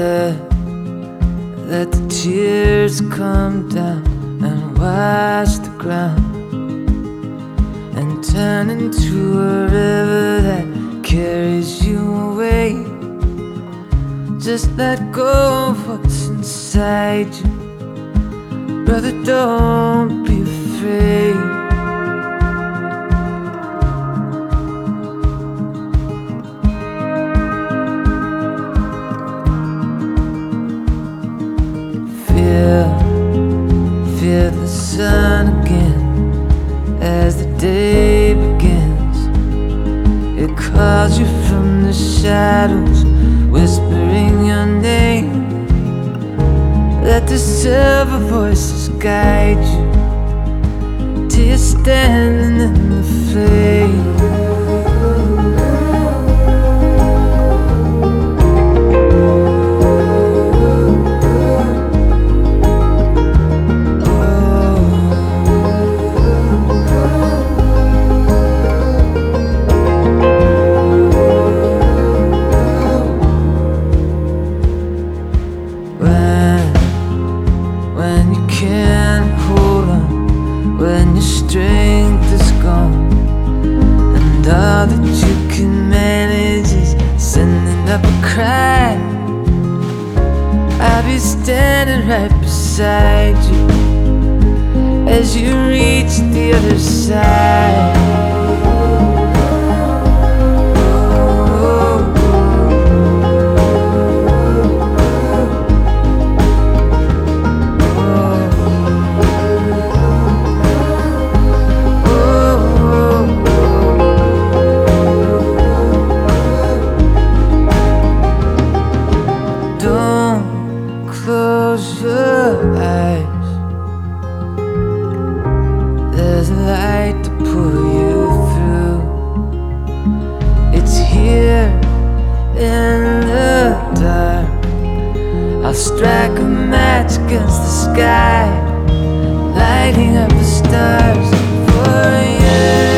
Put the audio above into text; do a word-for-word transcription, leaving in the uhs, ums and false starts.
Let, let the tears come down and wash the ground and turn into a river that carries you away. Just let go of what's inside you, brother, don't be afraid. Feel, feel the sun again as the day begins. It calls you from the shadows, whispering your name. Let the silver voices guide you till you're standing in the flame. When you can't hold on, when your strength is gone, and all that you can manage is sending up a cry, I'll be standing right beside you as you reach the other side. Close your eyes, there's a light to pull you through. It's here in the dark. I'll strike a match against the sky, lighting up the stars for you.